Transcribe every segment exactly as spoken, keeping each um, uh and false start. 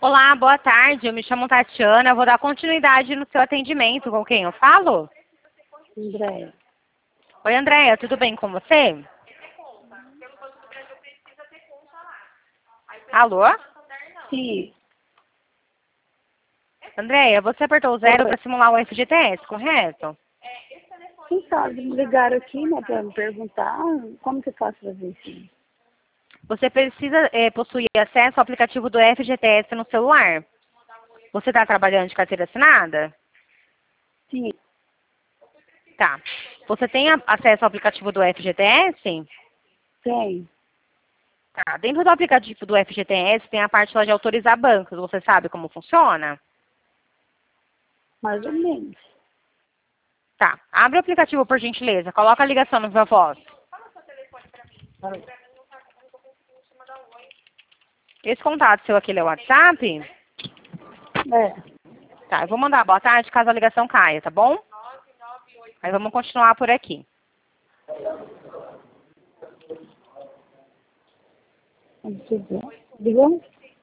Olá, boa tarde. Eu me chamo Tatiana. Eu vou dar continuidade no seu atendimento. Com quem eu falo? Andréia. Oi, Andréia. Tudo bem com você? Alô? Sim. Andréia, você apertou o zero para simular o F G T S, correto? Quem sabe me ligaram aqui, né, para me perguntar como que eu faço para ver isso. Você precisa é, possuir acesso ao aplicativo do F G T S no celular. Você está trabalhando de carteira assinada? Sim. Tá. Você tem a- acesso ao aplicativo do F G T S? Tem. Tá. Dentro do aplicativo do F G T S tem a parte lá de autorizar bancos. Você sabe como funciona? Mais ou menos. Tá. Abre o aplicativo, por gentileza. Coloca a ligação no Viva Voz. Esse contato seu aqui é o WhatsApp? É. Tá. Eu vou mandar boa tarde caso a ligação caia, tá bom? Aí vamos continuar por aqui. Vamos ver. Ligou?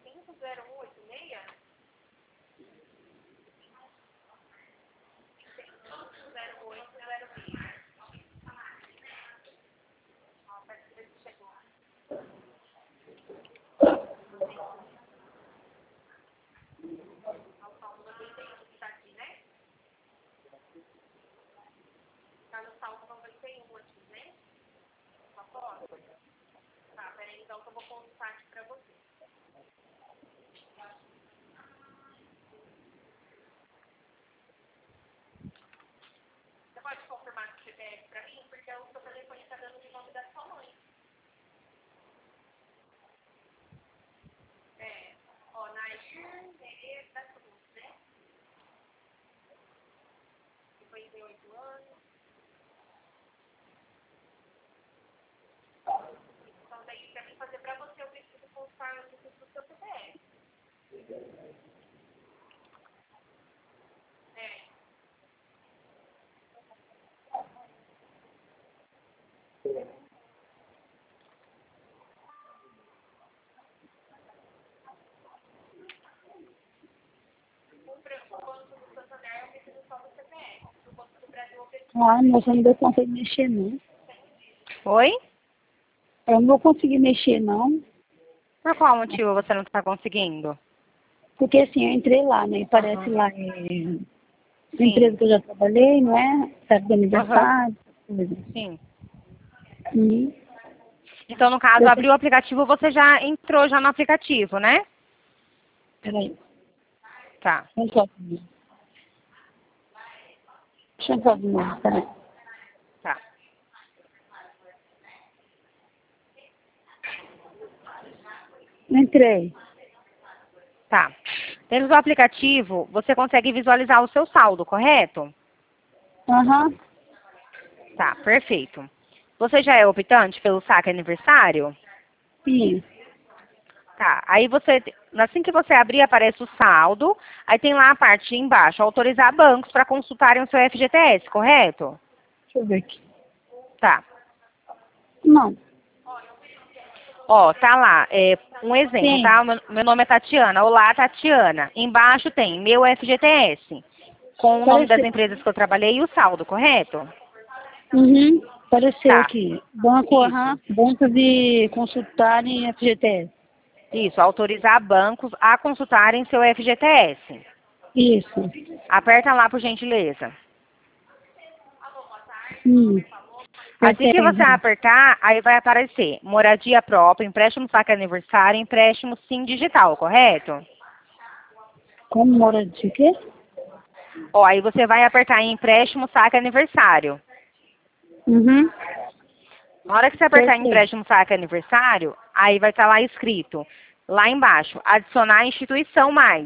Ah, moça, eu não vou conseguir mexer, não. Oi? Eu não vou conseguir mexer, não. Por qual motivo você não está conseguindo? Porque, assim, eu entrei lá, né? E parece lá é, Sim. empresa que eu já trabalhei, não é? Festa do Aham. aniversário, coisa. Sim. Uhum. Então, no caso, Eu abriu o tenho... aplicativo, você já entrou já no aplicativo, né? Peraí. Tá. Deixa eu entrar de novo. Deixa eu entrar de novo, peraí. Tá. Entrei. Tá. Dentro do aplicativo, você consegue visualizar o seu saldo, correto? Aham. Tá, perfeito. Você já é optante pelo saque aniversário? Sim. Tá. Aí você, assim que você abrir, aparece o saldo. Aí tem lá a parte embaixo, autorizar bancos para consultarem o seu F G T S, correto? Deixa eu ver aqui. Tá. Não. Ó, tá lá, é, um exemplo, Sim. tá? Meu, meu nome é Tatiana. Olá, Tatiana. Embaixo tem meu F G T S, com o nome das Apareceu. empresas que eu trabalhei e o saldo, correto? Uhum. Apareceu Tá. aqui. Banco, Isso. aham. Banco de consultar em F G T S. Isso, autorizar bancos a consultarem seu F G T S. Isso. Aperta lá, por gentileza. Hum. Assim que Apertei você já. apertar, aí vai aparecer moradia própria, empréstimo saque aniversário, empréstimo sim digital, correto? Como mora de quê? Ó, aí você vai apertar em empréstimo saque aniversário. Uhum. Na hora que você apertar em Apertei. empréstimo saque aniversário, aí vai estar lá escrito, lá embaixo, adicionar instituição mais.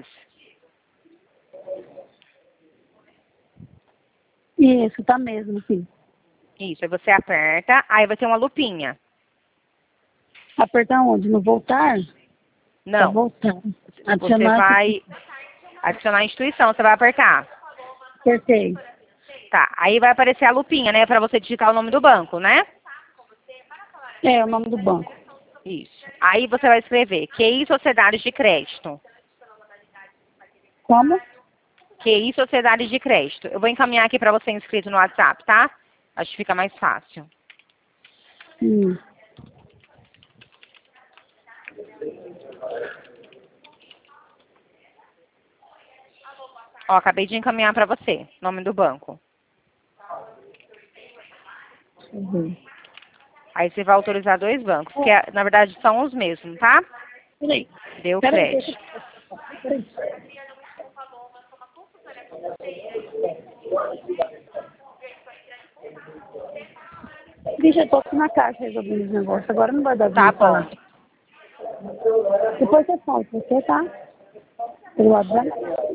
Isso, tá mesmo, sim. Isso, aí você aperta, aí vai ter uma lupinha. Apertar onde? No voltar? Pra Não, voltar. você Adicionar aqui. vai adicionar instituição, você vai apertar. Apertei. Tá, aí vai aparecer a lupinha, né, pra você digitar o nome do banco, né? É, o nome do banco. Isso. Aí você vai escrever Q I Sociedades de Crédito. Como? Q I Sociedade de Crédito. Eu vou encaminhar aqui para você inscrito no WhatsApp, tá? Acho que fica mais fácil. Hum. Ó, acabei de encaminhar para você, nome do banco. Uhum. Aí você vai autorizar dois bancos, que é, na verdade são os mesmos, tá? Peraí. Deu Peraí, crédito. peraí. Bicho, eu tô aqui na caixa resolvendo os negócios. Agora não vai dar Tá pra falar. bom. Depois você fala, você tá? Pelo WhatsApp?